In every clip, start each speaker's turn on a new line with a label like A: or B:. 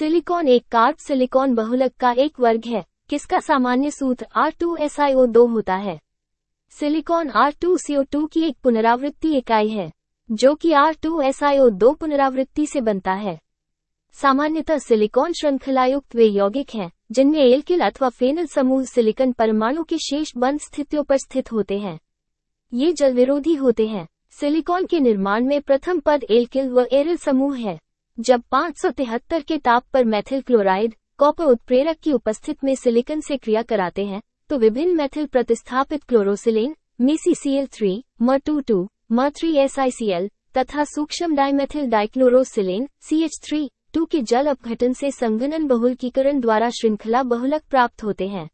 A: Silicon एक carb silicon बहुलक का एक वर्ग है, किसका सामान्य सूत्र R2SiO2 होता है। सिलिकॉन R2CO2 की एक पुनरावृत्ति इकाई है, जो कि R2SiO2 पुनरावृत्ति से बनता है। सामान्यतः सिलिकॉन श्रृंखलायुक्त वे यौगिक हैं, जिनमें एल्किल अथवा फेनल समूह सिलिकॉन परमाणु के शेष बंद स्थितियों पर स्थित होते हैं। ये जल विरोधी होते हैं। सिलिकॉन के निर्माण में प्रथम पद एल्किल व एरिल समूह है। जब 573 के ताप पर मेथिल क्लोराइड, कॉपर उत्प्रेरक की उपस्थिति में सिलिकॉन से क्रिया कराते हैं, तो विभिन्न मेथिल प्रतिस्थापित क्लोरोसिलेन, MEcCl3, M22, M3SiCl तथा सूक्ष्म डाइमेथिल डाइक्लोरोसिलेन, CH3, के जल अपघटन से संघनन बहुलकीकरण द्वारा श्रृंखला बहुलक प्राप्त होते हैं।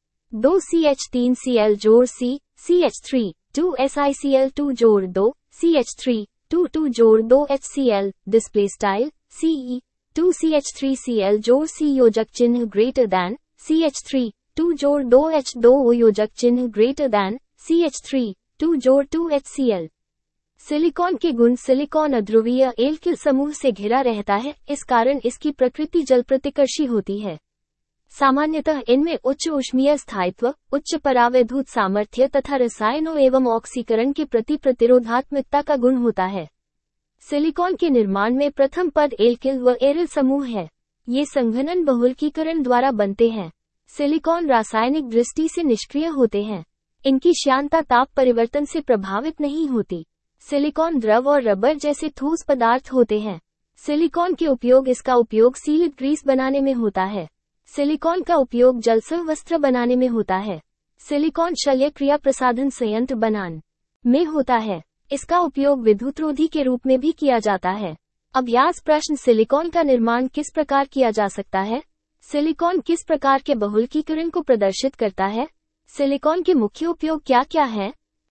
A: 2 CH3Cl जोड़ C, CH3, 2 SiCl2 जोड़ 2, CH3, 2 जोड़ 2 HCl, display style, CE, 2 CH3Cl जोड़ C योजक चिन्ह ग्रेटर दैन, CH3, 2 जोड़ 2 H2O योजक चिन्ह ग्रेटर दैन, CH3, 2 जोड़ 2 HCl। सिलिकॉन के गुण सिलिकॉन अध्रुवीय एल्किल समूह से घिरा रहता है, इस कारण इसकी प्रकृति जल प्रतिकर्षी होती है। सामान्यतः इनमें उच्च ऊष्मीय स्थायित्व, उच्च परावैद्युत सामर्थ्य तथा रसायनों एवं ऑक्सीकरण के प्रति प्रतिरोधात्मकता का गुण होता है। सिलिकॉन के निर्माण में प्रथम पद एल्किल व एरिल समूह है। ये संघनन बहुलकीकरण द्वारा बनते हैं। सिलिकॉन रासायनिक दृष्टि से निष्क्रिय होते हैं। इनकी श्यानता ताप परिवर्तन से प्रभावित नहीं होती। सिलिकॉन द्रव और रबर जैसे ठोस पदार्थ होते हैं। सिलिकॉन के उपयोग इसका उपयोग सीलिड ग्रीस बनाने में होता है। सिलिकॉन का उपयोग जलसव वस्त्र बनाने में होता है। सिलिकॉन शल्य क्रिया प्रसाधन संयंत्र बनाने में होता है। इसका उपयोग विद्युतरोधी के रूप में भी किया जाता है। अभ्यास प्रश्न सिलिकॉन का निर्माण किस प्रकार किया जा सकता है। सिलिकॉन किस प्रकार के बहुलकीकरण को प्रदर्शित करता है। सिलिकॉन के मुख्य उपयोग क्या क्या है।